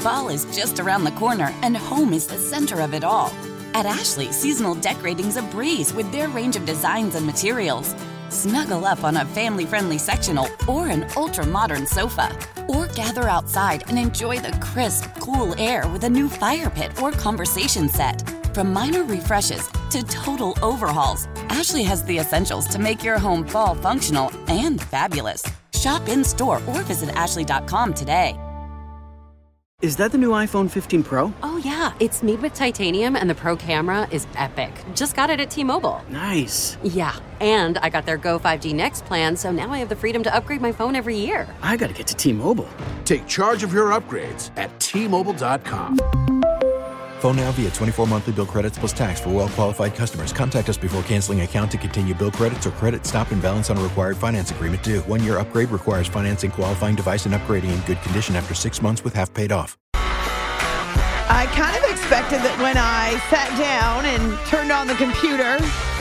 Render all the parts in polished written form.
Fall is just around the corner, and home is the center of it all. At Ashley, seasonal decorating's a breeze with their range of designs and materials. Snuggle up on a family-friendly sectional or an ultra-modern sofa. Or gather outside and enjoy the crisp, cool air with a new fire pit or conversation set. From minor refreshes to total overhauls, Ashley has the essentials to make your home fall functional and fabulous. Shop in-store or visit ashley.com today. Is that the new iPhone 15 Pro? Oh, yeah. It's made with titanium, and the Pro camera is epic. Just got it at T-Mobile. Nice. Yeah, and I got their Go 5G Next plan, so now I have the freedom to upgrade my phone every year. I gotta get to T-Mobile. Take charge of your upgrades at T-Mobile.com. Phone now via 24 monthly bill credits plus tax for well-qualified customers. Contact us before canceling account to continue bill credits or credit stop and balance on a required finance agreement due. 1-year upgrade requires financing qualifying device and upgrading in good condition after 6 months with half paid off. I kind of expected that when I sat down and turned on the computer,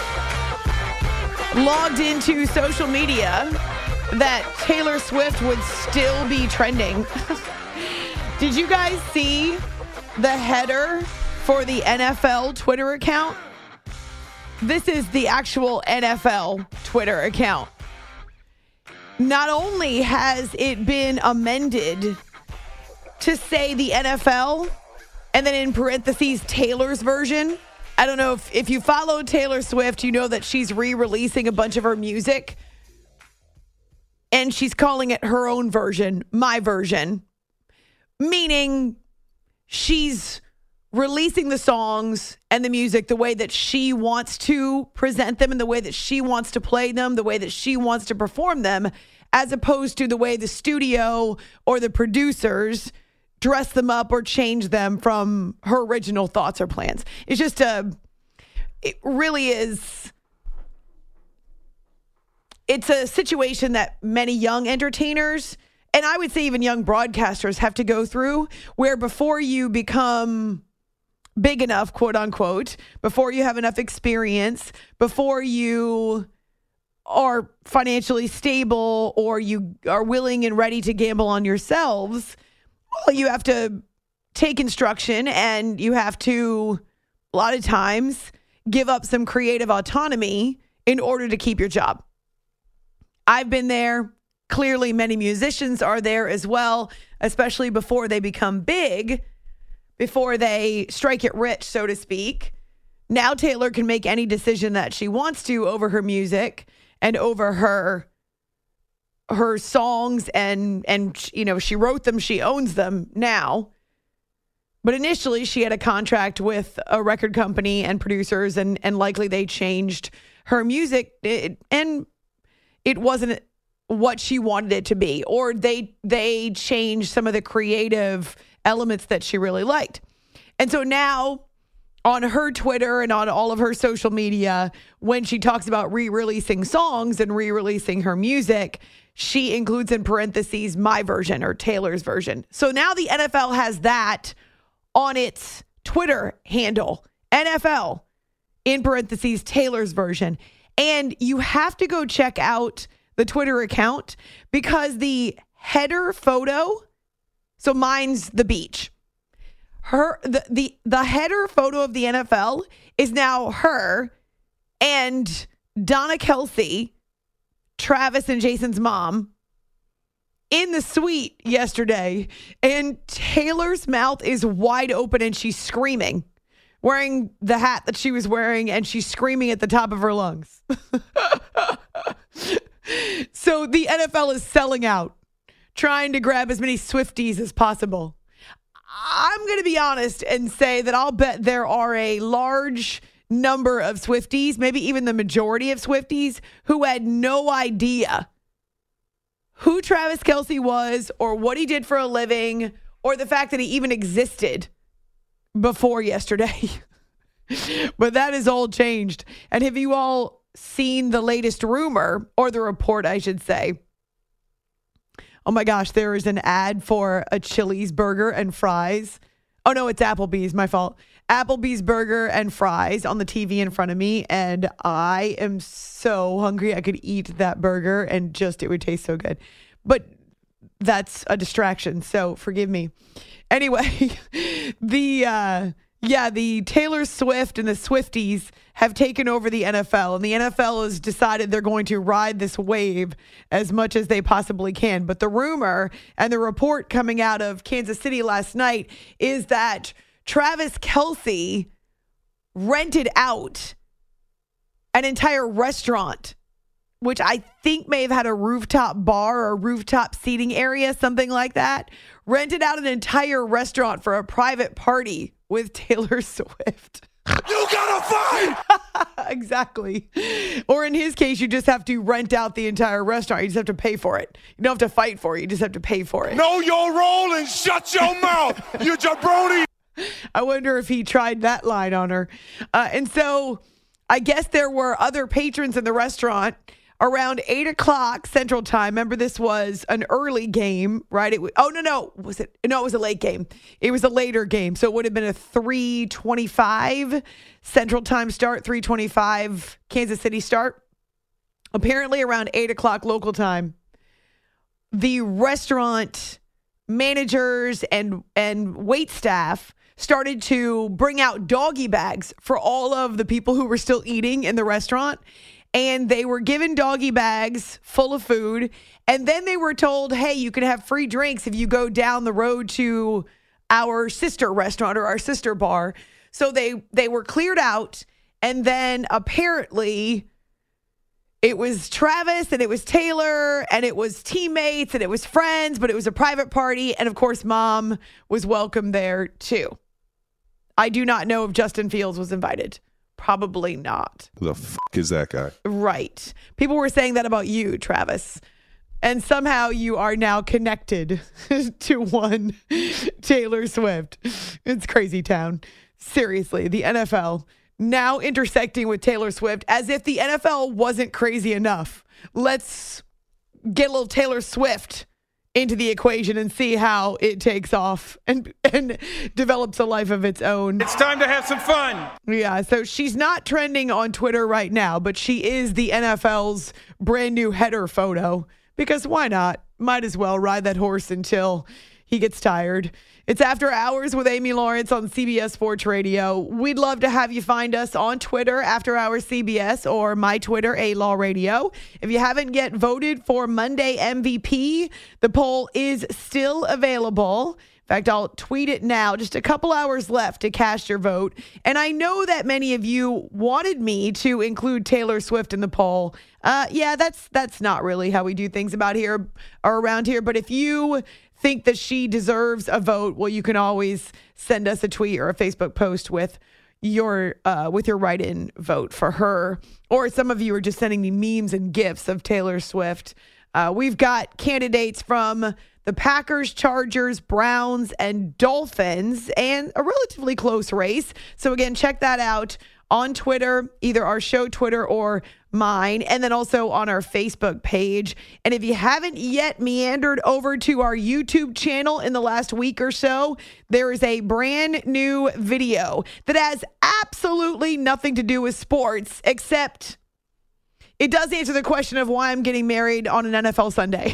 logged into social media, that Taylor Swift would still be trending. Did you guys see the header for the NFL Twitter account? This is the actual NFL Twitter account. Not only has it been amended to say the NFL, and then in parentheses, Taylor's version. I don't know if you follow Taylor Swift, you know that she's re-releasing a bunch of her music. And she's calling it her own version, my version. Meaning she's releasing the songs and the music the way that she wants to present them and the way that she wants to play them, the way that she wants to perform them, as opposed to the way the studio or the producers dress them up or change them from her original thoughts or plans. It's just it really is. It's a situation that many young entertainers, and I would say even young broadcasters, have to go through, where before you become big enough, quote unquote, before you have enough experience, before you are financially stable or you are willing and ready to gamble on yourselves, well, you have to take instruction and you have to, a lot of times, give up some creative autonomy in order to keep your job. I've been there. Clearly, many musicians are there as well, especially before they become big, before they strike it rich, so to speak. Now Taylor can make any decision that she wants to over her music and over her songs, and you know, she wrote them, she owns them now. But initially she had a contract with a record company and producers, and likely they changed her music and it wasn't what she wanted it to be, or they changed some of the creative elements that she really liked. And so now on her Twitter and on all of her social media, when she talks about re-releasing songs and re-releasing her music, she includes in parentheses my version or Taylor's version. So now the NFL has that on its Twitter handle, NFL in parentheses Taylor's version. And you have to go check out the Twitter account because the header photo, so mine's the beach. The header photo of the NFL is now her and Donna Kelsey, Travis and Jason's mom, in the suite yesterday, and Taylor's mouth is wide open and she's screaming, wearing the hat that she was wearing, and she's screaming at the top of her lungs. So the NFL is selling out, trying to grab as many Swifties as possible. I'm going to be honest and say that I'll bet there are a large number of Swifties, maybe even the majority of Swifties, who had no idea who Travis Kelce was or what he did for a living or the fact that he even existed before yesterday. But that is all changed. And have you all seen the latest rumor, or the report, I should say? Oh my gosh, there is an ad for a Chili's burger and fries. Oh no, it's Applebee's, my fault. Applebee's burger and fries on the TV in front of me, and I am so hungry I could eat that burger and just it would taste so good. But that's a distraction. So forgive me. Anyway, the Taylor Swift and the Swifties have taken over the NFL, and the NFL has decided they're going to ride this wave as much as they possibly can. But the rumor and the report coming out of Kansas City last night is that Travis Kelce rented out an entire restaurant, which I think may have had a rooftop bar or rooftop seating area, something like that. Rented out an entire restaurant for a private party with Taylor Swift. You gotta fight! Exactly. Or in his case, you just have to rent out the entire restaurant. You just have to pay for it. You don't have to fight for it. You just have to pay for it. Know your role and shut your mouth, you jabroni! I wonder if he tried that line on her. And so I guess there were other patrons in the restaurant around 8 o'clock Central Time. Remember, this was an early game, right? It was a late game. It was a later game. So it would have been a 3:25 Central Time start, 3:25 Kansas City start. Apparently around 8 o'clock local time, the restaurant managers and wait staff started to bring out doggy bags for all of the people who were still eating in the restaurant. And they were given doggy bags full of food. And then they were told, hey, you can have free drinks if you go down the road to our sister restaurant or our sister bar. So they were cleared out. And then apparently it was Travis and it was Taylor and it was teammates and it was friends, but it was a private party. And of course, Mom was welcome there too. I do not know if Justin Fields was invited. Probably not. Who the fuck is that guy? Right. People were saying that about you, Travis. And somehow you are now connected to one Taylor Swift. It's crazy town. Seriously, the NFL now intersecting with Taylor Swift as if the NFL wasn't crazy enough. Let's get a little Taylor Swift into the equation and see how it takes off and develops a life of its own. It's time to have some fun. Yeah, so she's not trending on Twitter right now, but she is the NFL's brand new header photo because why not? Might as well ride that horse until he gets tired. It's After Hours with Amy Lawrence on CBS Sports Radio. We'd love to have you find us on Twitter, After Hours CBS, or my Twitter, A-Law Radio. If you haven't yet voted for Monday MVP, the poll is still available. In fact, I'll tweet it now. Just a couple hours left to cast your vote. And I know that many of you wanted me to include Taylor Swift in the poll. That's not really how we do things around here. But if you think that she deserves a vote, well, you can always send us a tweet or a Facebook post with your write-in vote for her. Or some of you are just sending me memes and GIFs of Taylor Swift. We've got candidates from the Packers, Chargers, Browns, and Dolphins, and a relatively close race. So again, check that out on Twitter, either our show Twitter or mine, and then also on our Facebook page. And if you haven't yet meandered over to our YouTube channel in the last week or so, there is a brand new video that has absolutely nothing to do with sports, except it does answer the question of why I'm getting married on an NFL Sunday.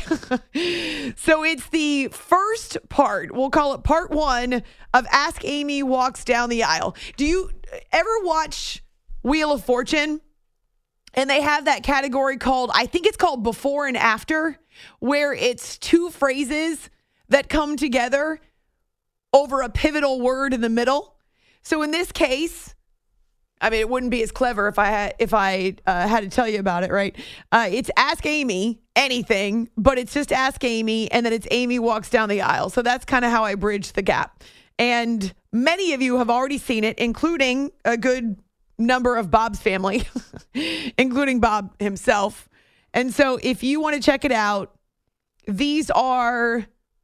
So it's the first part, we'll call it part one, of Ask Amy Walks Down the Aisle. Do you ever watch Wheel of Fortune? And they have that category called, I think it's called Before and After, where it's two phrases that come together over a pivotal word in the middle. So in this case, I mean, it wouldn't be as clever if I had to tell you about it, right? It's Ask Amy anything, but it's just Ask Amy, and then it's Amy Walks Down the Aisle. So that's kind of how I bridge the gap. And many of you have already seen it, including a good number of Bob's family, including Bob himself. And so if you want to check it out, these are,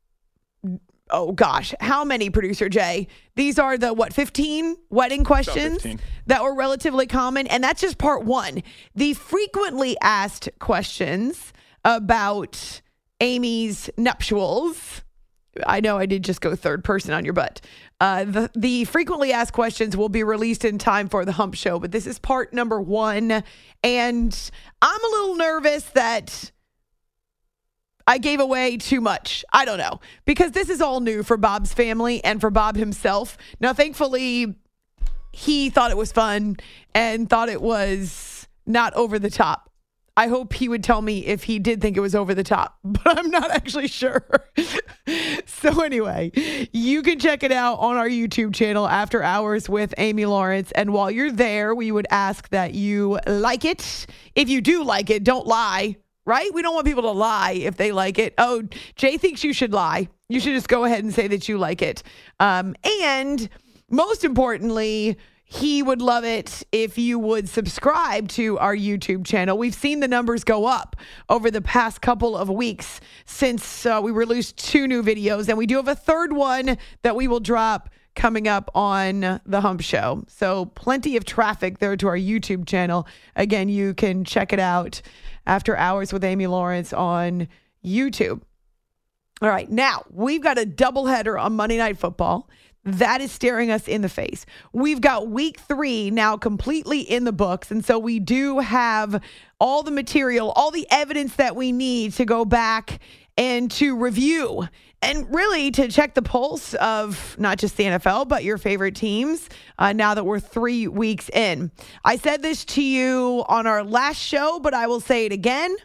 oh gosh, how many, Producer Jay? These are the, 15 wedding questions 15. That were relatively common. And that's just part one. The frequently asked questions about Amy's nuptials. I know I did just go third person on your butt. The frequently asked questions will be released in time for the Hump Show, but this is part number one. And I'm a little nervous that I gave away too much. I don't know. Because this is all new for Bob's family and for Bob himself. Now, thankfully, he thought it was fun and thought it was not over the top. I hope he would tell me if he did think it was over the top, but I'm not actually sure. So anyway, you can check it out on our YouTube channel, After Hours with Amy Lawrence. And while you're there, we would ask that you like it. If you do like it, don't lie, right? We don't want people to lie if they like it. Oh, Jay thinks you should lie. You should just go ahead and say that you like it. And most importantly, he would love it if you would subscribe to our YouTube channel. We've seen the numbers go up over the past couple of weeks since we released 2 new videos. And we do have a third one that we will drop coming up on The Hump Show. So plenty of traffic there to our YouTube channel. Again, you can check it out, After Hours with Amy Lawrence on YouTube. All right, now we've got a doubleheader on Monday Night Football. That is staring us in the face. We've got week 3 now completely in the books. And so we do have all the material, all the evidence that we need to go back and to review and really to check the pulse of not just the NFL, but your favorite teams now that we're 3 weeks in. I said this to you on our last show, but I will say it again.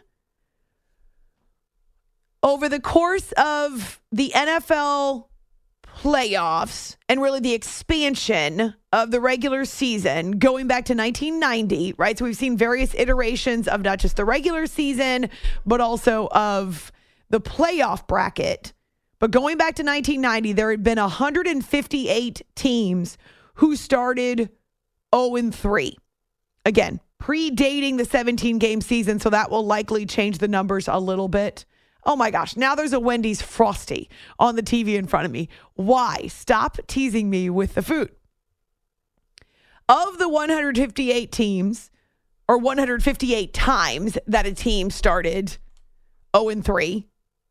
Over the course of the NFL playoffs and really the expansion of the regular season going back to 1990, right? So we've seen various iterations of not just the regular season, but also of the playoff bracket. But going back to 1990, there had been 158 teams who started 0-3. Again, predating the 17-game season, so that will likely change the numbers a little bit. Oh my gosh, now there's a Wendy's Frosty on the TV in front of me. Why? Stop teasing me with the food. Of the 158 teams, or 158 times that a team started 0-3,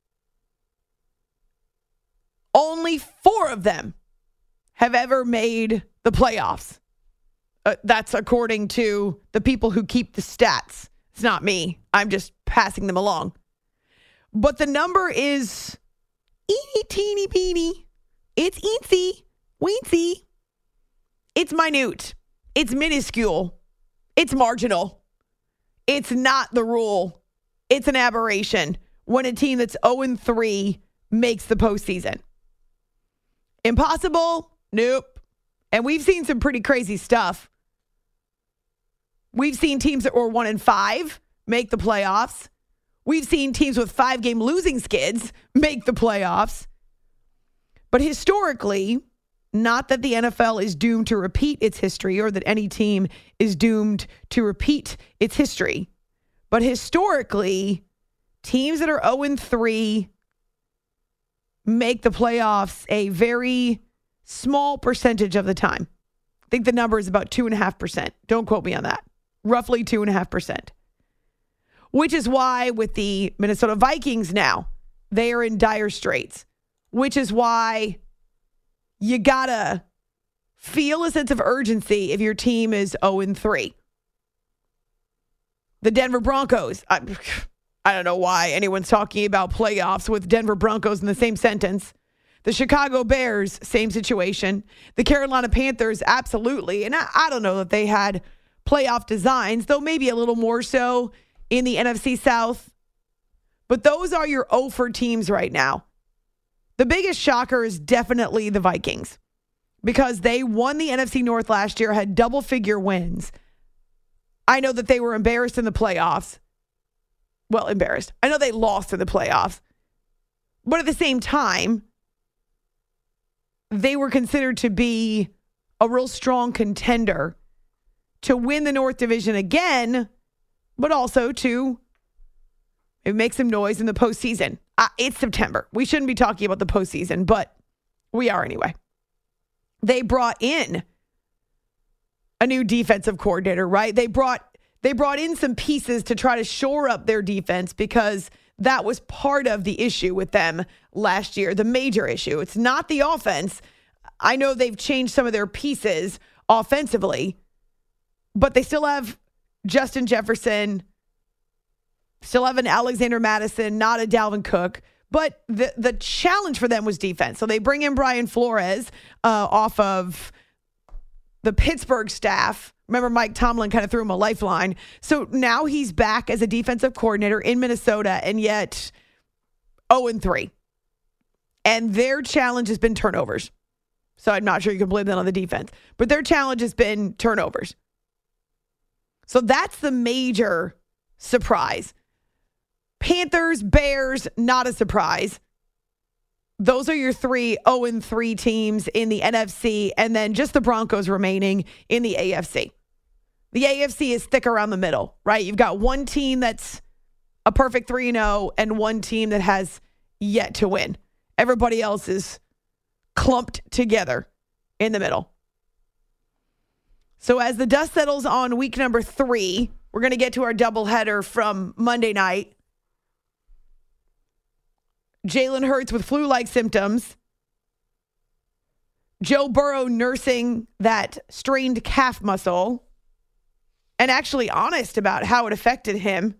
only 4 of them have ever made the playoffs. That's according to the people who keep the stats. It's not me. I'm just passing them along. But the number is eeny, teeny, beeny. It's eensy, weensy. It's minute. It's minuscule. It's marginal. It's not the rule. It's an aberration when a team that's 0-3 makes the postseason. Impossible? Nope. And we've seen some pretty crazy stuff. We've seen teams that were 1-5 make the playoffs. We've seen teams with 5-game losing skids make the playoffs. But historically, not that the NFL is doomed to repeat its history or that any team is doomed to repeat its history. But historically, teams that are 0-3 make the playoffs a very small percentage of the time. I think the number is about 2.5%. Don't quote me on that. Roughly 2.5%. Which is why with the Minnesota Vikings now, they are in dire straits. Which is why you gotta feel a sense of urgency if your team is 0-3. The Denver Broncos, I don't know why anyone's talking about playoffs with Denver Broncos in the same sentence. The Chicago Bears, same situation. The Carolina Panthers, absolutely. And I don't know that they had playoff designs, though maybe a little more so in the NFC South. But those are your 0-for teams right now. The biggest shocker is definitely the Vikings because they won the NFC North last year, had double-figure wins. I know that they were embarrassed in the playoffs. Well, embarrassed. I know they lost in the playoffs. But at the same time, they were considered to be a real strong contender to win the North Division again, but also to make some noise in the postseason. It's September. We shouldn't be talking about the postseason, but we are anyway. They brought in a new defensive coordinator, right? They brought in some pieces to try to shore up their defense because that was part of the issue with them last year, the major issue. It's not the offense. I know they've changed some of their pieces offensively, but they still have Justin Jefferson, Still have an Alexander Madison, not a Dalvin Cook. But the challenge for them was defense. So they bring in Brian Flores off of the Pittsburgh staff. Remember, Mike Tomlin kind of threw him a lifeline. So now he's back as a defensive coordinator in Minnesota, and yet 0-3. And their challenge has been turnovers. So I'm not sure you can blame that on the defense. But their challenge has been turnovers. So that's the major surprise. Panthers, Bears, not a surprise. Those are your 3 0-3 teams in the NFC, and then just the Broncos remaining in the AFC. The AFC is thick around the middle, right? You've got one team that's a perfect 3-0 and one team that has yet to win. Everybody else is clumped together in the middle. So as the dust settles on week number 3, we're going to get to our doubleheader from Monday night. Jalen Hurts with flu-like symptoms. Joe Burrow nursing that strained calf muscle and actually honest about how it affected him.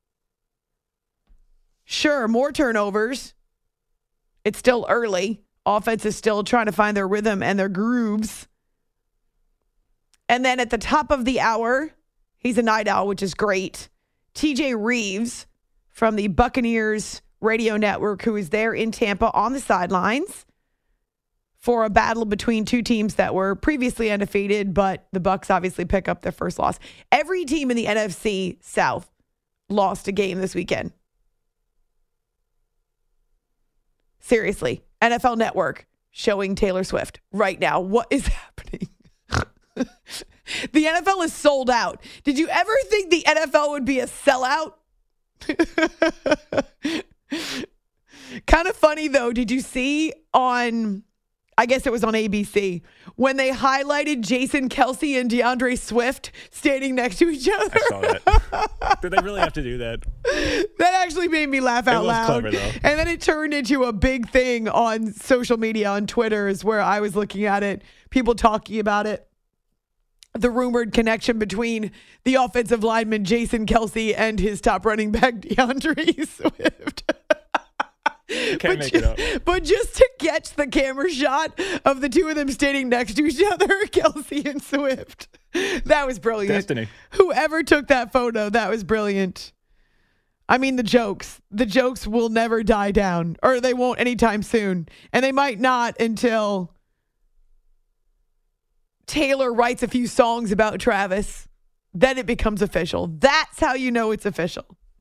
Sure, more turnovers. It's still early. Offense is still trying to find their rhythm and their grooves. And then at the top of the hour, he's a night owl, which is great. TJ Reeves from the Buccaneers radio network, who is there in Tampa on the sidelines for a battle between two teams that were previously undefeated, but the Bucs obviously pick up their first loss. Every team in the NFC South lost a game this weekend. Seriously, NFL Network showing Taylor Swift right now. What is happening? The NFL is sold out. Did you ever think the NFL would be a sellout? Kind of funny, though. Did you see on, I guess it was on ABC, when they highlighted Jason Kelce and DeAndre Swift standing next to each other? I saw that. Did they really have to do that? That actually made me laugh out loud. Clever, though. And then it turned into a big thing on social media, on Twitter is where I was looking at it. People talking about it. The rumored connection between the offensive lineman Jason Kelce and his top running back DeAndre Swift. Can't make it up. But just to catch the camera shot of the two of them standing next to each other, Kelce and Swift. That was brilliant. Destiny. Whoever took that photo, that was brilliant. I mean, the jokes will never die down, or they won't anytime soon. And they might not until Taylor writes a few songs about Travis. Then it becomes official. That's how you know it's official.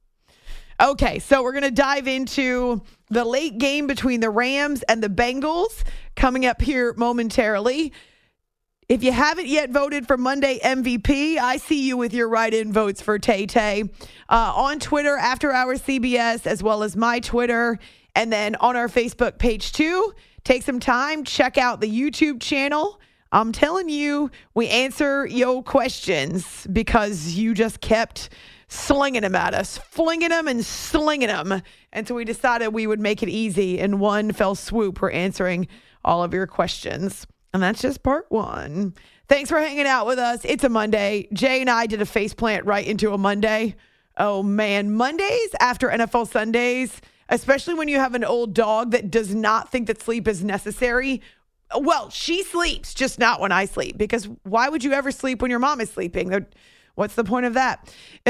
Okay, so we're going to dive into the late game between the Rams and the Bengals coming up here momentarily. If you haven't yet voted for Monday MVP, I see you with your write-in votes for Tay-Tay on Twitter, After Hours CBS, as well as my Twitter, and then on our Facebook page too. Take some time, check out the YouTube channel. I'm telling you, we answer your questions because you just kept slinging them at us, flinging them and slinging them. And so we decided we would make it easy. In one fell swoop, we're answering all of your questions. And that's just part 1. Thanks for hanging out with us. It's a Monday. Jay and I did a faceplant right into a Monday. Oh, man. Mondays after NFL Sundays, especially when you have an old dog that does not think that sleep is necessary. Well, she sleeps, just not when I sleep. Because why would you ever sleep when your mom is sleeping? What's the point of that?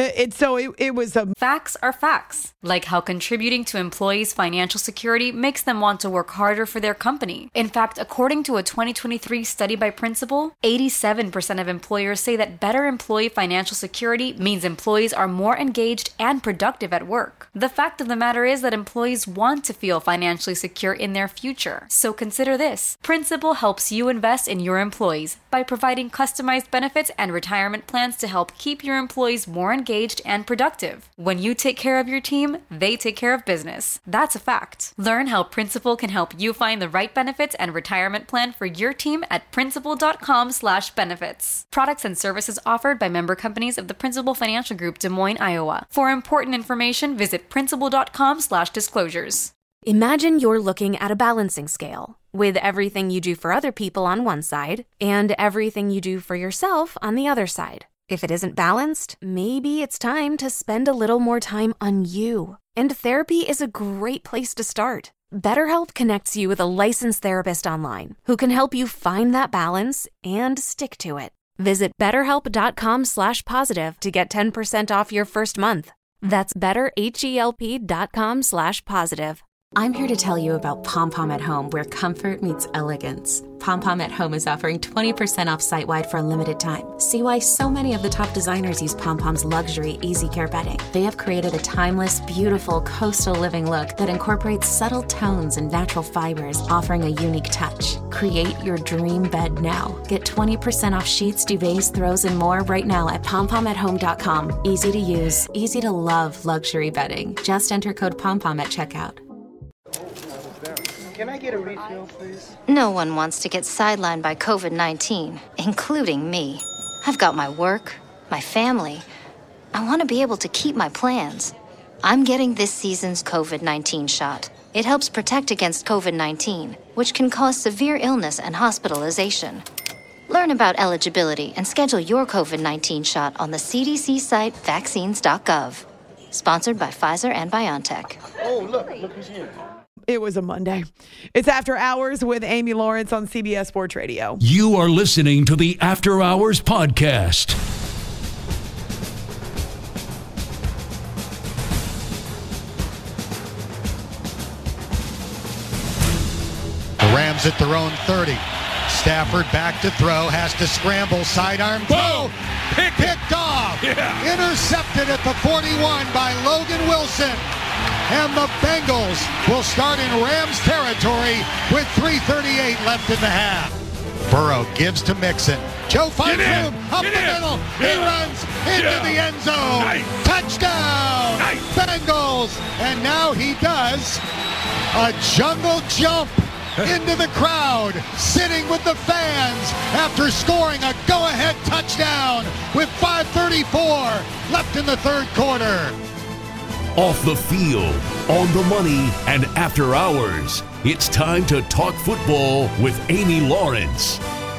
It was a... Facts are facts, like how contributing to employees' financial security makes them want to work harder for their company. In fact, according to a 2023 study by Principal, 87% of employers say that better employee financial security means employees are more engaged and productive at work. The fact of the matter is that employees want to feel financially secure in their future. So consider this. Principal helps you invest in your employees by providing customized benefits and retirement plans to help keep your employees more engaged and productive. When you take care of your team, they take care of business. That's a fact. Learn how Principal can help you find the right benefits and retirement plan for your team at principal.com/benefits. Products and services offered by member companies of the Principal Financial Group, Des Moines, Iowa. For important information, visit principal.com/disclosures. Imagine you're looking at a balancing scale with everything you do for other people on one side and everything you do for yourself on the other side. If it isn't balanced, maybe it's time to spend a little more time on you. And therapy is a great place to start. BetterHelp connects you with a licensed therapist online who can help you find that balance and stick to it. Visit BetterHelp.com/positive to get 10% off your first month. That's BetterHelp.com/positive. I'm here to tell you about Pom Pom at Home, where comfort meets elegance. Pom Pom at Home is offering 20% off site-wide for a limited time. See why so many of the top designers use Pom Pom's luxury Easy Care bedding. They have created a timeless, beautiful coastal living look that incorporates subtle tones and natural fibers, offering a unique touch. Create your dream bed now. Get 20% off sheets, duvets, throws, and more right now at pompomathome.com. Easy to use, easy to love luxury bedding. Just enter code POMPOM at checkout. Can I get a refill, please? No one wants to get sidelined by COVID-19, including me. I've got my work, my family. I want to be able to keep my plans. I'm getting this season's COVID-19 shot. It helps protect against COVID-19, which can cause severe illness and hospitalization. Learn about eligibility and schedule your COVID-19 shot on the CDC site vaccines.gov. Sponsored by Pfizer and BioNTech. Oh, look who's here. It was a Monday. It's After Hours with Amy Lawrence on CBS Sports Radio. You are listening to the After Hours podcast. The Rams at their own 30. Stafford back to throw, has to scramble, sidearm throw, picked off, intercepted at the 41 by Logan Wilson. And the Bengals will start in Rams territory with 3:38 left in the half. Burrow gives to Mixon. Joe finds room up the middle. He runs into the end zone. Touchdown! Bengals! And now he does a jungle jump into the crowd, sitting with the fans after scoring a go-ahead touchdown with 5:34 left in the third quarter. Off the field, on the money, and after hours, it's time to talk football with Amy Lawrence.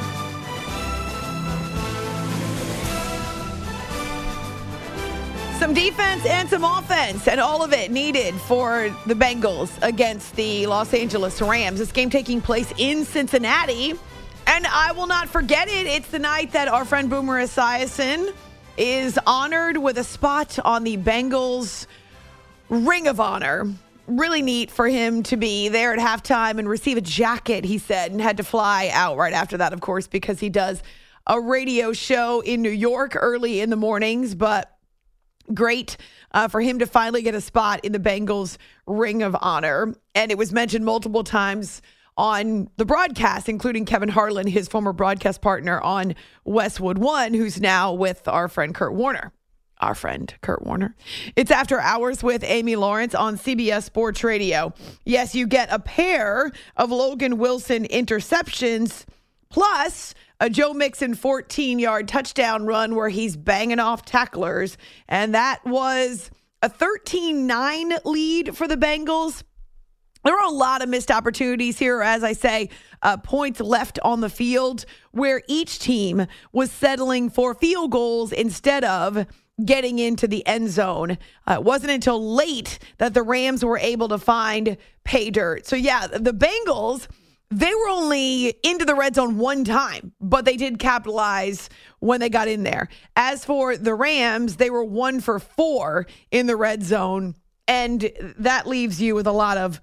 Some defense and some offense, and all of it needed for the Bengals against the Los Angeles Rams. This game taking place in Cincinnati, and I will not forget it. It's the night that our friend Boomer Esiason is honored with a spot on the Bengals Ring of Honor. Really neat for him to be there at halftime and receive a jacket, he said, and had to fly out right after that, of course, because he does a radio show in New York early in the mornings. But great for him to finally get a spot in the Bengals Ring of Honor. And it was mentioned multiple times on the broadcast, including Kevin Harlan, his former broadcast partner on Westwood One, who's now with our friend Kurt Warner. Our friend Kurt Warner. It's After Hours with Amy Lawrence on CBS Sports Radio. Yes, you get a pair of Logan Wilson interceptions plus a Joe Mixon 14-yard touchdown run where he's banging off tacklers. And that was a 13-9 lead for the Bengals. There were a lot of missed opportunities here, as I say, points left on the field where each team was settling for field goals instead of getting into the end zone. It wasn't until late that the Rams were able to find pay dirt. So, yeah, the Bengals, they were only into the red zone one time, but they did capitalize when they got in there. As for the Rams, they were 1 for 4 in the red zone, and that leaves you with a lot of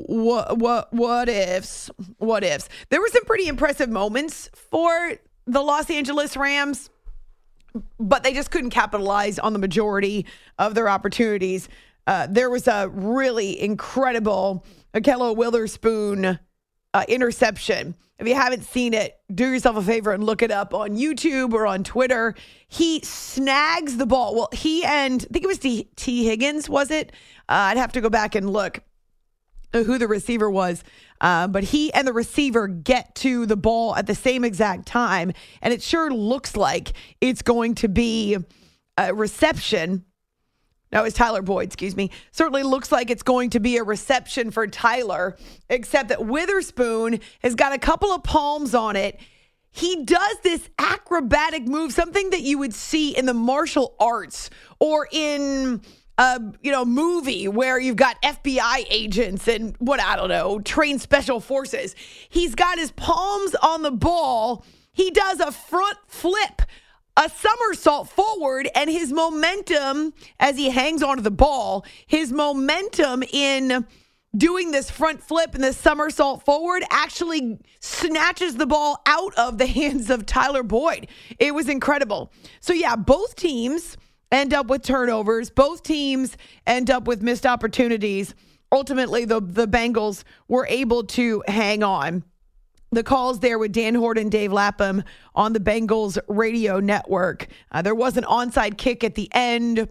what ifs. There were some pretty impressive moments for the Los Angeles Rams, but they just couldn't capitalize on the majority of their opportunities. There was a really incredible Ahkello Witherspoon interception. If you haven't seen it, do yourself a favor and look it up on YouTube or on Twitter. He snags the ball. Well, he and I think it was T. Higgins, was it? I'd have to go back and look who the receiver was. But he and the receiver get to the ball at the same exact time. And it sure looks like it's going to be a reception. No, it's Tyler Boyd, excuse me. Certainly looks like it's going to be a reception for Tyler, except that Witherspoon has got a couple of palms on it. he does this acrobatic move, something that you would see in the martial arts or in a movie where you've got FBI agents and trained special forces. He's got his palms on the ball. He does a front flip, a somersault forward, and his momentum as he hangs onto the ball, his momentum in doing this front flip and this somersault forward actually snatches the ball out of the hands of Tyler Boyd. It was incredible. So yeah, both teams end up with turnovers. Both teams end up with missed opportunities. Ultimately, the Bengals were able to hang on. The calls there with Dan Horton, Dave Lapham on the Bengals radio network. There was an onside kick at the end,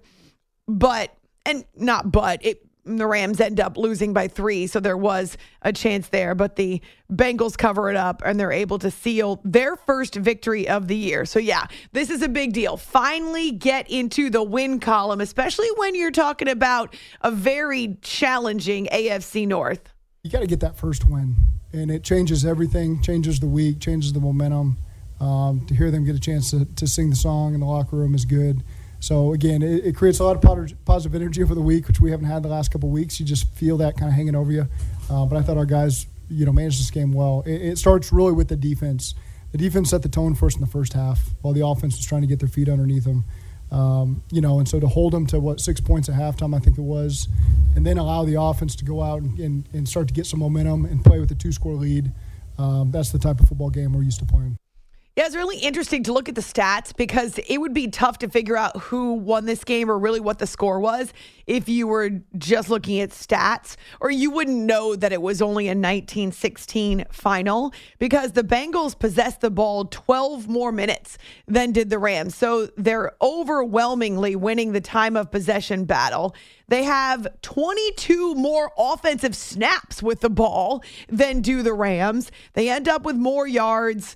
the Rams end up losing by 3, so there was a chance there. But the Bengals cover it up, and they're able to seal their first victory of the year. So, yeah, this is a big deal. Finally get into the win column, especially when you're talking about a very challenging AFC North. You got to get that first win, and it changes everything, changes the week, changes the momentum. To hear them get a chance to sing the song in the locker room is good. So, again, it creates a lot of positive energy over the week, which we haven't had the last couple of weeks. You just feel that kind of hanging over you. But I thought our guys, managed this game well. It starts really with the defense. The defense set the tone for us in the first half while the offense was trying to get their feet underneath them. And so to hold them to, 6 points at halftime, I think it was, and then allow the offense to go out and start to get some momentum and play with a 2-score lead, that's the type of football game we're used to playing. Yeah, it's really interesting to look at the stats because it would be tough to figure out who won this game or really what the score was if you were just looking at stats, or you wouldn't know that it was only a 19-16 final because the Bengals possessed the ball 12 more minutes than did the Rams. So they're overwhelmingly winning the time of possession battle. They have 22 more offensive snaps with the ball than do the Rams. They end up with more yards.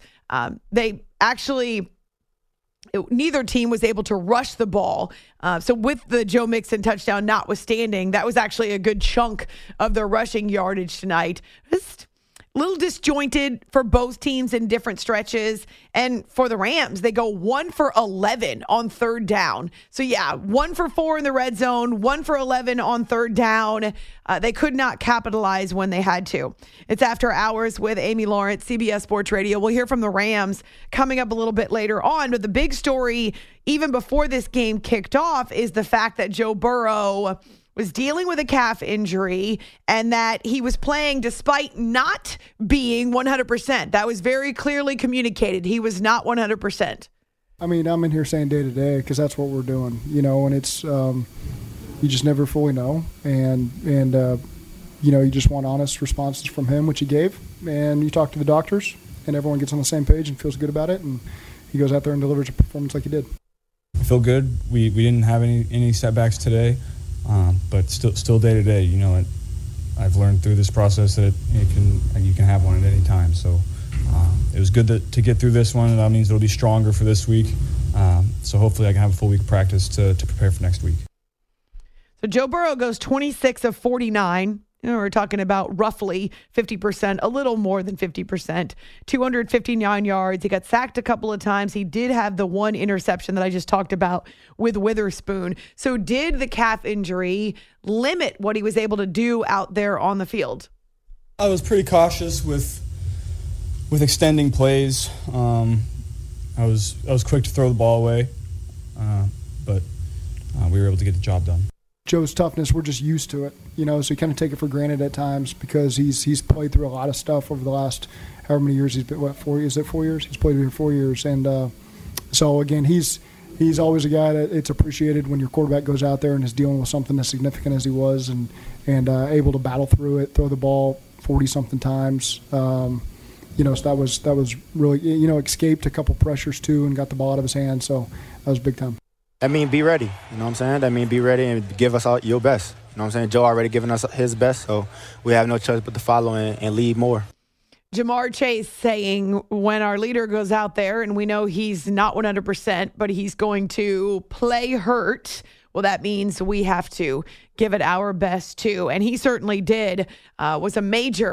Neither team was able to rush the ball. So with the Joe Mixon touchdown notwithstanding, that was actually a good chunk of their rushing yardage tonight. Just a little disjointed for both teams in different stretches. And for the Rams, they go 1 for 11 on third down. So yeah, 1 for 4 in the red zone, 1 for 11 on third down. They could not capitalize when they had to. It's After Hours with Amy Lawrence, CBS Sports Radio. We'll hear from the Rams coming up a little bit later on. But the big story, even before this game kicked off, is the fact that Joe Burrow was dealing with a calf injury and that he was playing despite not being 100%. That was very clearly communicated. He was not 100%. I mean, I'm in here saying day to day because that's what we're doing, and it's you just never fully know. And you just want honest responses from him, which he gave. And you talk to the doctors and everyone gets on the same page and feels good about it. And he goes out there and delivers a performance like he did. I feel good. We didn't have any setbacks today. But still day to day, I've learned through this process that you can have one at any time. So it was good to get through this one, and that means it'll be stronger for this week. So hopefully I can have a full week of practice to prepare for next week. So Joe Burrow goes 26 of 49. We're talking about roughly 50%, a little more than 50%, 259 yards. He got sacked a couple of times. He did have the one interception that I just talked about with Witherspoon. So did the calf injury limit what he was able to do out there on the field? I was pretty cautious with extending plays. I was quick to throw the ball away, but we were able to get the job done. Joe's toughness, we're just used to it, so you kind of take it for granted at times because he's played through a lot of stuff over the last however many years he's been. 4 years? Is it 4 years? He's played here 4 years, and so again, he's always a guy that it's appreciated when your quarterback goes out there and is dealing with something as significant as he was, and able to battle through it, throw the ball 40-something times. So that was really escaped a couple pressures too and got the ball out of his hand. So that was big time. That means be ready, you know what I'm saying? That means be ready and give us all your best. You know what I'm saying? Joe already given us his best, so we have no choice but to follow and lead more. Jamar Chase saying when our leader goes out there and we know he's not 100%, but he's going to play hurt, well, that means we have to give it our best too. And he certainly did. Was a major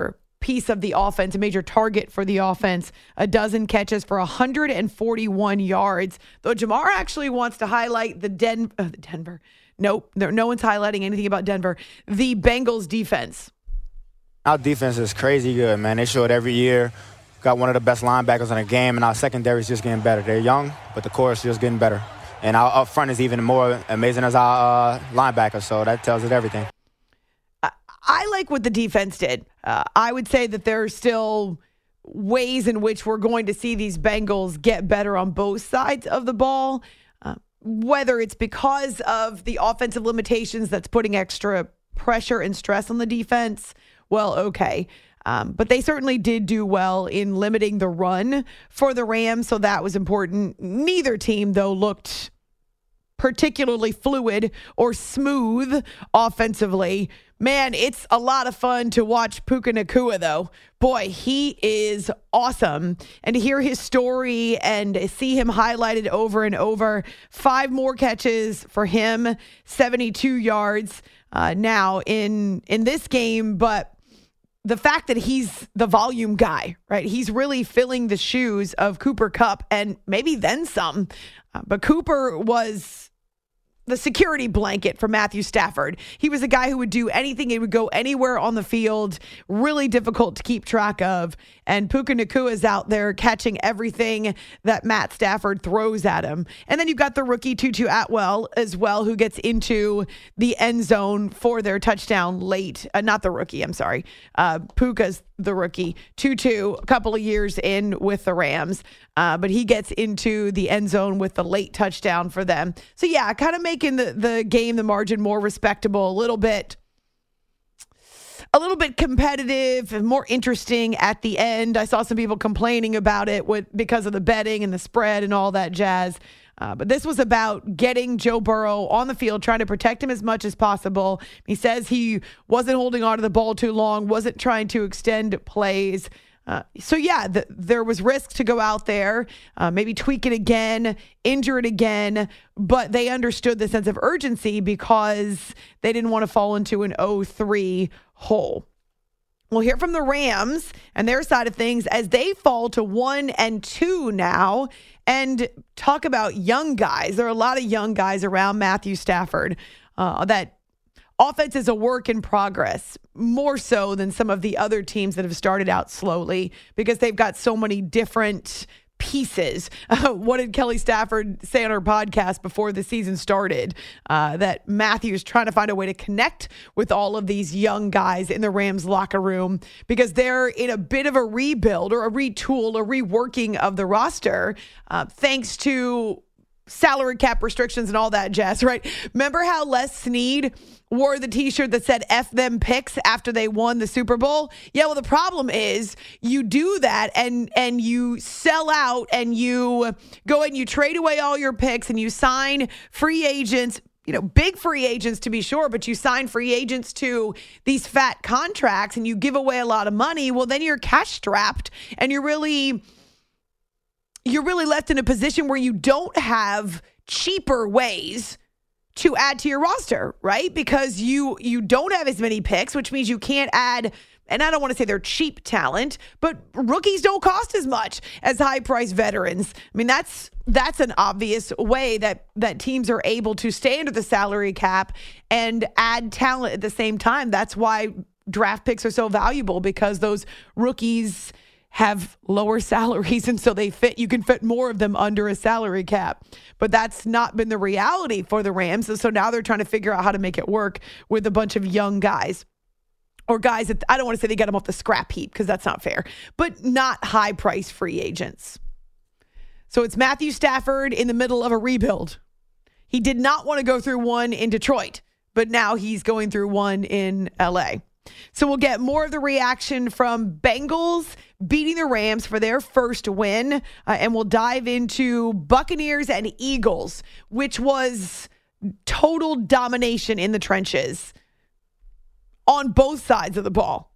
piece of the offense, a major target for the offense, a dozen catches for 141 yards. Though Jamar actually wants to highlight the Denver. Nope, no one's highlighting anything about Denver. The Bengals defense. Our defense is crazy good, man. They show it every year. Got one of the best linebackers in the game, and our secondary is just getting better. They're young, but the core is just getting better. And our up front is even more amazing as our linebackers, so that tells it everything. I like what the defense did. I would say that there are still ways in which we're going to see these Bengals get better on both sides of the ball, whether it's because of the offensive limitations that's putting extra pressure and stress on the defense. Well, okay. But they certainly did do well in limiting the run for the Rams, so that was important. Neither team, though, looked particularly fluid or smooth offensively. Man, it's a lot of fun to watch Puka Nacua, though. Boy, he is awesome. And to hear his story and see him highlighted over and over. 5 more catches for him, 72 yards now in this game. But the fact that he's the volume guy, right? He's really filling the shoes of Cooper Kupp and maybe then some. But Cooper was the security blanket for Matthew Stafford. He was a guy who would do anything. He would go anywhere on the field. Really difficult to keep track of. And Puka Nacua is out there catching everything that Matt Stafford throws at him. And then you've got the rookie Tutu Atwell as well, who gets into the end zone for their touchdown late. Not the rookie, I'm sorry. Puka's the rookie. Tutu, a couple of years in with the Rams. But he gets into the end zone with the late touchdown for them. So yeah, kind of making the game, the margin more respectable, a little bit competitive and more interesting at the end. I saw some people complaining about it because of the betting and the spread and all that jazz. But this was about getting Joe Burrow on the field, trying to protect him as much as possible. He says he wasn't holding on to the ball too long, wasn't trying to extend plays. So yeah, there was risk to go out there, maybe tweak it again, injure it again, but they understood the sense of urgency because they didn't want to fall into an 0-3 hole. We'll hear from the Rams and their side of things as they fall to 1-2 now and talk about young guys. There are a lot of young guys around Matthew Stafford. That offense is a work in progress, more so than some of the other teams that have started out slowly because they've got so many different pieces. What did Kelly Stafford say on her podcast before the season started? That Matthew's trying to find a way to connect with all of these young guys in the Rams locker room because they're in a bit of a rebuild or a retool, a reworking of the roster, thanks to salary cap restrictions and all that jazz, right? Remember how Les Snead wore the t-shirt that said F them picks after they won the Super Bowl? Yeah, well, the problem is you do that and you sell out and you go and you trade away all your picks and you sign free agents, big free agents to be sure, but you sign free agents to these fat contracts and you give away a lot of money. Well, then you're cash strapped and you're really left in a position where you don't have cheaper ways to add to your roster, right? Because you don't have as many picks, which means you can't add, and I don't want to say they're cheap talent, but rookies don't cost as much as high-priced veterans. I mean, that's an obvious way that teams are able to stay under the salary cap and add talent at the same time. That's why draft picks are so valuable, because those rookies have lower salaries, and so you can fit more of them under a salary cap. But that's not been the reality for the Rams. And so now they're trying to figure out how to make it work with a bunch of young guys, or guys that I don't want to say they got them off the scrap heap because that's not fair, but not high price free agents. So it's Matthew Stafford in the middle of a rebuild. He did not want to go through one in Detroit, but now he's going through one in LA. So we'll get more of the reaction from Bengals beating the Rams for their first win. And we'll dive into Buccaneers and Eagles, which was total domination in the trenches on both sides of the ball.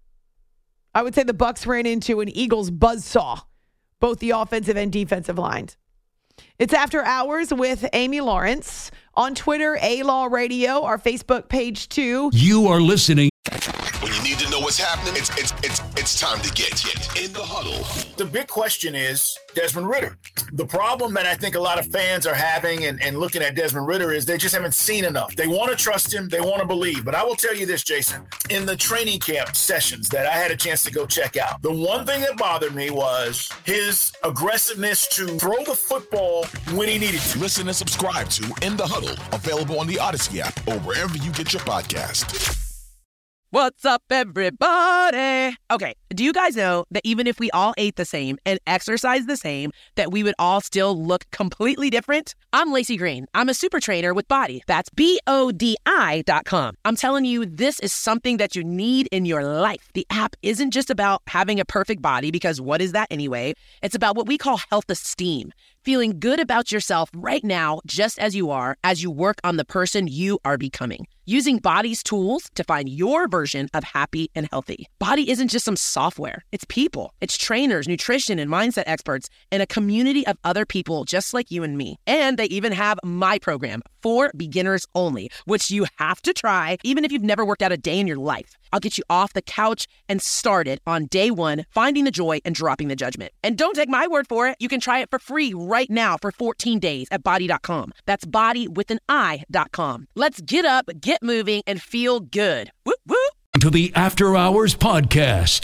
I would say the Bucs ran into an Eagles buzzsaw, both the offensive and defensive lines. It's After Hours with Amy Lawrence. On Twitter, A-Law Radio, our Facebook page too. You are listening. When you need to know what's happening? It's time to get in the huddle. The big question is Desmond Ridder. The problem that I think a lot of fans are having and looking at Desmond Ridder is they just haven't seen enough. They want to trust him. They want to believe. But I will tell you this, Jason. In the training camp sessions that I had a chance to go check out, the one thing that bothered me was his aggressiveness to throw the football when he needed to. Listen and subscribe to In the Huddle, available on the Odyssey app or wherever you get your podcast. What's up, everybody? Okay, do you guys know that even if we all ate the same and exercised the same, that we would all still look completely different? I'm Lacey Green. I'm a super trainer with Body. That's BODI.com. I'm telling you, this is something that you need in your life. The app isn't just about having a perfect body, because what is that anyway? It's about what we call health esteem. Feeling good about yourself right now, just as you are, as you work on the person you are becoming. Using Body's tools to find your version of happy and healthy. Body isn't just some software. It's people. It's trainers, nutrition, and mindset experts, and a community of other people just like you and me. And they even have my program for beginners only, which you have to try even if you've never worked out a day in your life. I'll get you off the couch and started on day one, finding the joy and dropping the judgment. And don't take my word for it. You can try it for free right now for 14 days at Body.com. That's Body with an I.com. Let's get up, get moving, and feel good. Whoop, whoop. To the After Hours Podcast.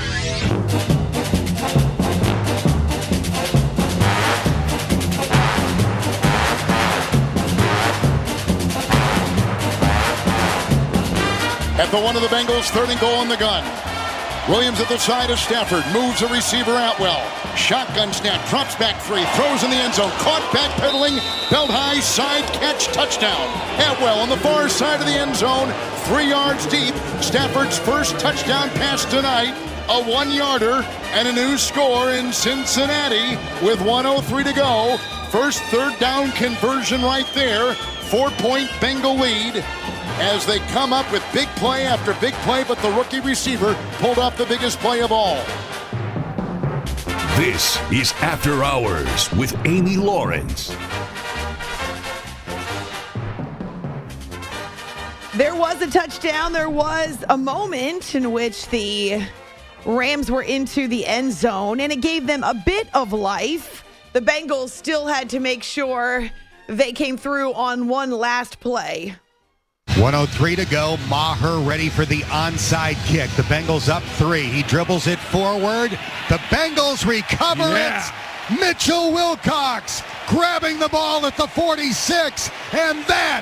At the one of the Bengals, third and goal on the gun. Williams at the side of Stafford, moves the receiver out well. Shotgun snap, drops back free, throws in the end zone, caught backpedaling, belt high, side catch, touchdown. Atwell on the far side of the end zone, 3 yards deep. Stafford's first touchdown pass tonight, a 1-yarder, and a new score in Cincinnati with 1:03 to go. First third down conversion right there, 4-point Bengal lead, as they come up with big play after big play, but the rookie receiver pulled off the biggest play of all. This is After Hours with Amy Lawrence. There was a touchdown. There was a moment in which the Rams were into the end zone, and it gave them a bit of life. The Bengals still had to make sure they came through on one last play. 1:03 to go. Maher ready for the onside kick. The Bengals up 3. He dribbles it forward. The Bengals recover it. Mitchell Wilcox grabbing the ball at the 46. And that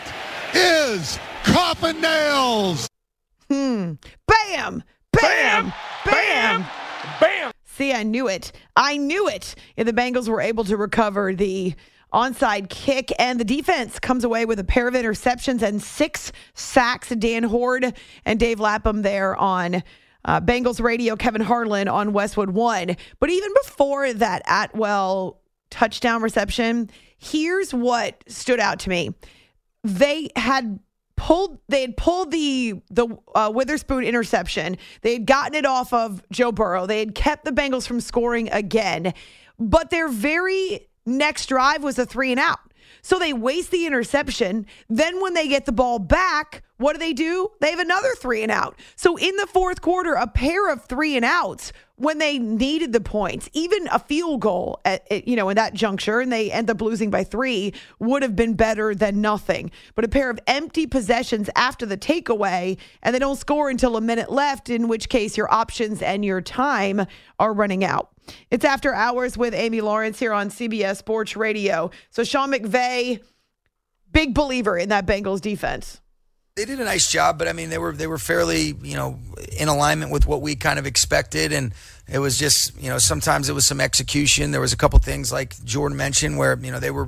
is Coffin Nails. Bam! Bam! Bam! Bam! Bam! See, I knew it. I knew it. And the Bengals were able to recover the onside kick, and the defense comes away with a pair of interceptions and 6 sacks. Dan Horde and Dave Lapham there on Bengals radio, Kevin Harlan on Westwood One. But even before that Atwell touchdown reception, here's what stood out to me. They had pulled the Witherspoon interception. They had gotten it off of Joe Burrow. They had kept the Bengals from scoring again, but their very next drive was a 3-and-out. So they waste the interception. Then when they get the ball back, what do? They have another 3-and-out. So in the fourth quarter, a pair of 3-and-outs when they needed the points, even a field goal in that juncture, and they end up losing by 3, would have been better than nothing. But a pair of empty possessions after the takeaway, and they don't score until a minute left, in which case your options and your time are running out. It's After Hours with Amy Lawrence here on CBS Sports Radio. So Sean McVay, big believer in that Bengals defense. They did a nice job, but I mean, they were fairly, in alignment with what we kind of expected. And it was just, sometimes it was some execution. There was a couple things like Jordan mentioned where, they were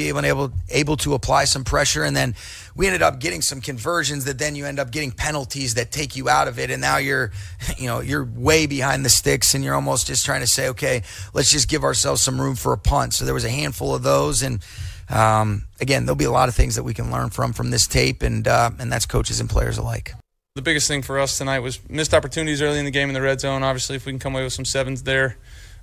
able to apply some pressure. And then we ended up getting some conversions that then you end up getting penalties that take you out of it. And now you're way behind the sticks and you're almost just trying to say, okay, let's just give ourselves some room for a punt. So there was a handful of those. And again, there'll be a lot of things that we can learn from this tape, and that's coaches and players alike. The biggest thing for us tonight was missed opportunities early in the game in the red zone. Obviously, if we can come away with some 7s there,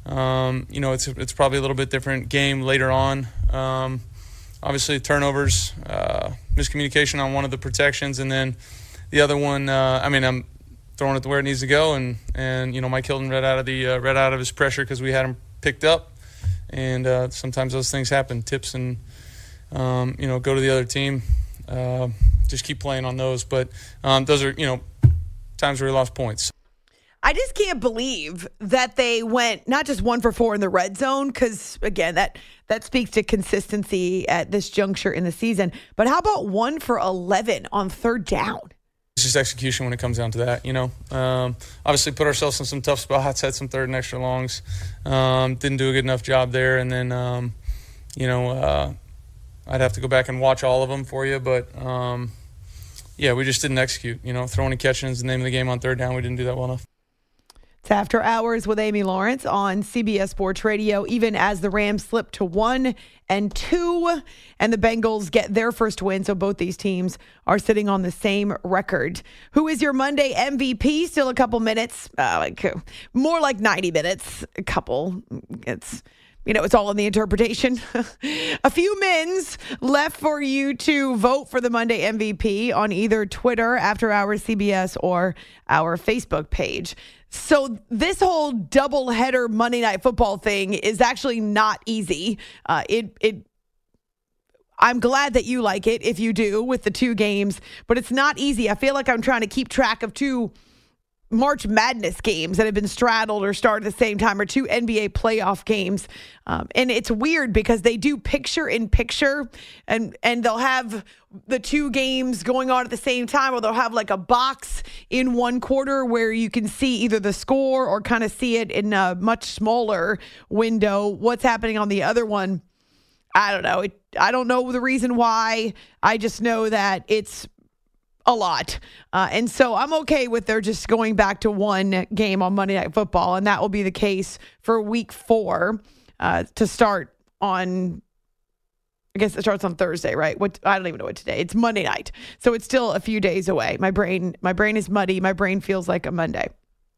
it's probably a little bit different game later on. Obviously, turnovers, miscommunication on one of the protections, and then the other one, throwing it where it needs to go, and Mike Hilton read out of his pressure because we had him picked up, and sometimes those things happen, tips, and go to the other team. Just keep playing on those, but those are times where we lost points. I just can't believe that they went not just 1 for 4 in the red zone, because, again, that speaks to consistency at this juncture in the season. But how about 1 for 11 on third down? It's just execution when it comes down to that, Obviously put ourselves in some tough spots, had some third and extra longs. Didn't do a good enough job there. And then, I'd have to go back and watch all of them for you. But, we just didn't execute. Throwing and catching is the name of the game on third down. We didn't do that well enough. It's After Hours with Amy Lawrence on CBS Sports Radio, even as the Rams slip to 1-2 and the Bengals get their first win. So both these teams are sitting on the same record. Who is your Monday MVP? Still a couple minutes, more like 90 minutes. A couple. It's all in the interpretation. A few mins left for you to vote for the Monday MVP on either Twitter, After Hours CBS, or our Facebook page. So this whole doubleheader Monday Night Football thing is actually not easy. I'm glad that you like it, if you do, with the 2 games, but it's not easy. I feel like I'm trying to keep track of 2 March Madness games that have been straddled or started at the same time, or 2 NBA playoff games. And it's weird because they do picture in picture, and they'll have the 2 games going on at the same time, or they'll have like a box in one quarter where you can see either the score or kind of see it in a much smaller window what's happening on the other one. I don't know. I don't know the reason why. I just know that it's a lot. And so I'm okay with their just going back to 1 game on Monday Night Football, and that will be the case for week 4 to start on, I guess it starts on Thursday, right? I don't even know what today. It's Monday night. So it's still a few days away. My brain is muddy. My brain feels like a Monday.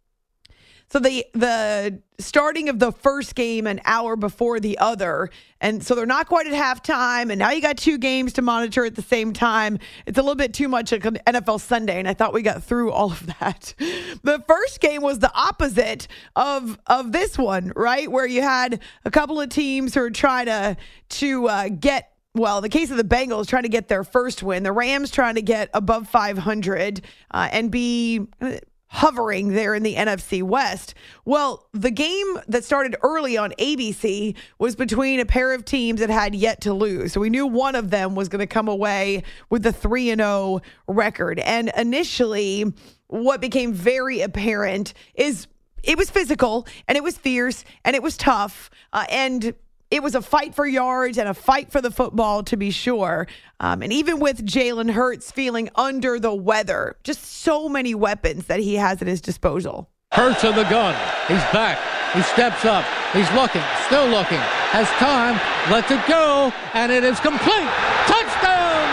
So the starting of the first game an hour before the other, and so they're not quite at halftime, and now you got 2 games to monitor at the same time. It's a little bit too much like an NFL Sunday, and I thought we got through all of that. The first game was the opposite of this one, right? Where you had a couple of teams who are trying to get, well, in the case of the Bengals, trying to get their first win. The Rams trying to get above 500 and be hovering there in the NFC West. Well, the game that started early on ABC was between a pair of teams that had yet to lose. So we knew one of them was going to come away with the 3-0 record. And initially, what became very apparent is it was physical, and it was fierce, and it was tough, and it was a fight for yards and a fight for the football, to be sure. And even with Jalen Hurts feeling under the weather, just so many weapons that he has at his disposal. Hurts in the gun. He's back. He steps up. He's looking, still looking. Has time. Lets it go. And it is complete. Touchdown!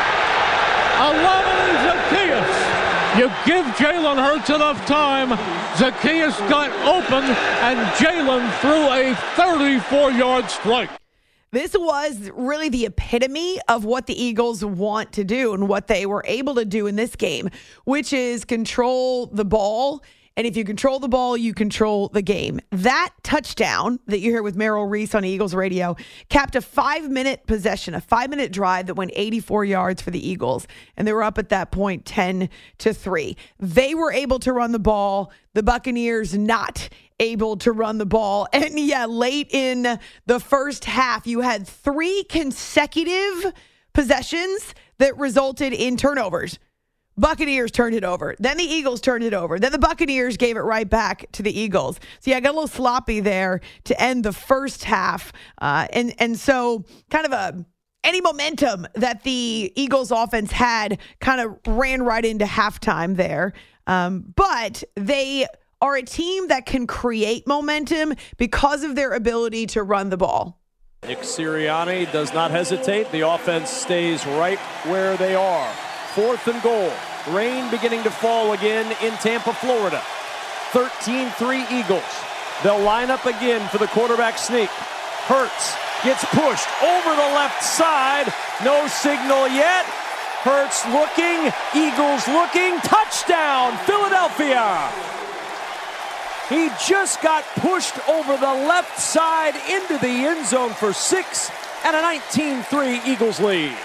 11 Zacchaeus. You give Jalen Hurts enough time, Zacchaeus got open, and Jalen threw a 34-yard strike. This was really the epitome of what the Eagles want to do and what they were able to do in this game, which is control the ball. And if you control the ball, you control the game. That touchdown that you hear with Merrill Reese on Eagles Radio capped a 5-minute possession, a 5-minute drive that went 84 yards for the Eagles. And they were up at that point 10-3. They were able to run the ball. The Buccaneers not able to run the ball. And yeah, late in the first half, you had 3 consecutive possessions that resulted in turnovers. Buccaneers turned it over. Then the Eagles turned it over. Then the Buccaneers gave it right back to the Eagles. So yeah, I got a little sloppy there to end the first half. And so kind of any momentum that the Eagles offense had kind of ran right into halftime there. But they are a team that can create momentum because of their ability to run the ball. Nick Sirianni does not hesitate. The offense stays right where they are. 4th and goal. Rain beginning to fall again in Tampa, Florida. 13-3 Eagles. They'll line up again for the quarterback sneak. Hurts gets pushed over the left side. No signal yet. Hurts looking, Eagles looking, touchdown, Philadelphia! He just got pushed over the left side into the end zone for 6 and a 19-3 Eagles lead.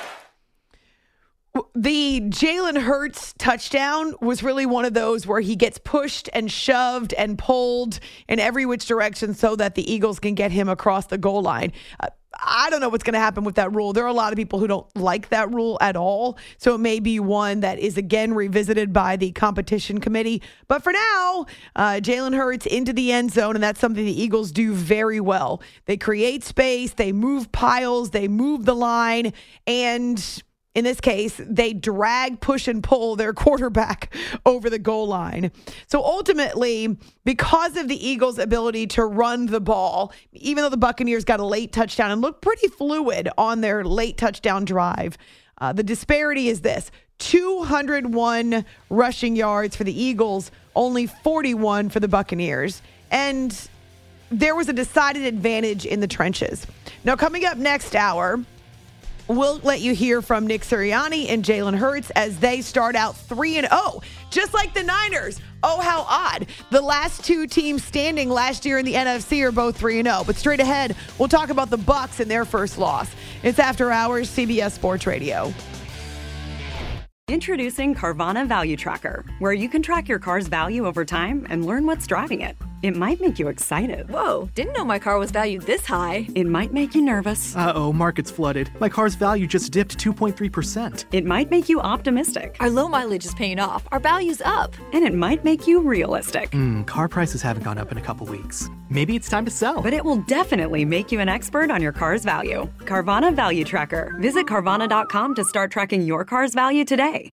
The Jalen Hurts touchdown was really one of those where he gets pushed and shoved and pulled in every which direction so that the Eagles can get him across the goal line. I don't know what's going to happen with that rule. There are a lot of people who don't like that rule at all. So it may be one that is again revisited by the competition committee. But for now, Jalen Hurts into the end zone, and that's something the Eagles do very well. They create space, they move piles, they move the line, and in this case, they drag, push, and pull their quarterback over the goal line. So ultimately, because of the Eagles' ability to run the ball, even though the Buccaneers got a late touchdown and looked pretty fluid on their late touchdown drive, the disparity is this: 201 rushing yards for the Eagles, only 41 for the Buccaneers. And there was a decided advantage in the trenches. Now, coming up next hour, we'll let you hear from Nick Sirianni and Jalen Hurts as they start out 3-0, just like the Niners. Oh, how odd. The last two teams standing last year in the NFC are both 3-0. But straight ahead, we'll talk about the Bucs and their first loss. It's After Hours, CBS Sports Radio. Introducing Carvana Value Tracker, where you can track your car's value over time and learn what's driving it. It might make you excited. Whoa, didn't know my car was valued this high. It might make you nervous. Uh-oh, market's flooded. My car's value just dipped 2.3%. It might make you optimistic. Our low mileage is paying off. Our value's up. And it might make you realistic. Car prices haven't gone up in a couple weeks. Maybe it's time to sell. But it will definitely make you an expert on your car's value. Carvana Value Tracker. Visit Carvana.com to start tracking your car's value today.